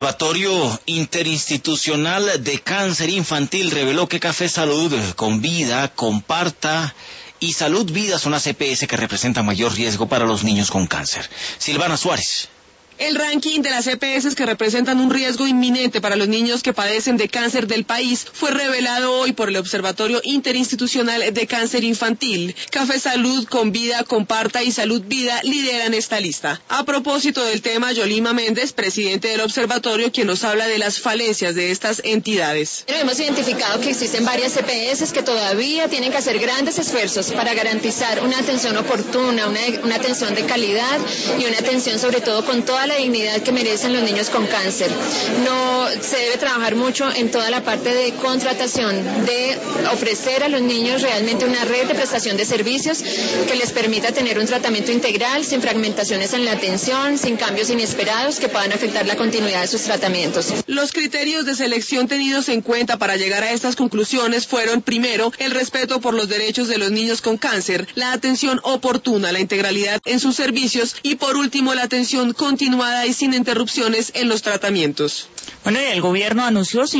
Observatorio Interinstitucional de Cáncer Infantil reveló que Café Salud, Convida, Comparta y Salud Vida son las EPS que representan mayor riesgo para los niños con cáncer. Silvana Suárez. El ranking de las EPS que representan un riesgo inminente para los niños que padecen de cáncer del país fue revelado hoy por el Observatorio Interinstitucional de Cáncer Infantil. Café Salud, Convida, Comparta y Salud Vida lideran esta lista. A propósito del tema, Yolima Méndez, presidente del observatorio, quien nos habla de las falencias de estas entidades. Hemos identificado que existen varias EPS que todavía tienen que hacer grandes esfuerzos para garantizar una atención oportuna, una atención de calidad y una atención sobre todo con toda la dignidad que merecen los niños con cáncer. No se debe trabajar mucho en toda la parte de contratación, de ofrecer a los niños realmente una red de prestación de servicios que les permita tener un tratamiento integral, sin fragmentaciones en la atención, sin cambios inesperados que puedan afectar la continuidad de sus tratamientos. Los criterios de selección tenidos en cuenta para llegar a estas conclusiones fueron, primero, el respeto por los derechos de los niños con cáncer, la atención oportuna, la integralidad en sus servicios y, por último, la atención continuada y sin interrupciones en los tratamientos. Bueno, y el gobierno anunció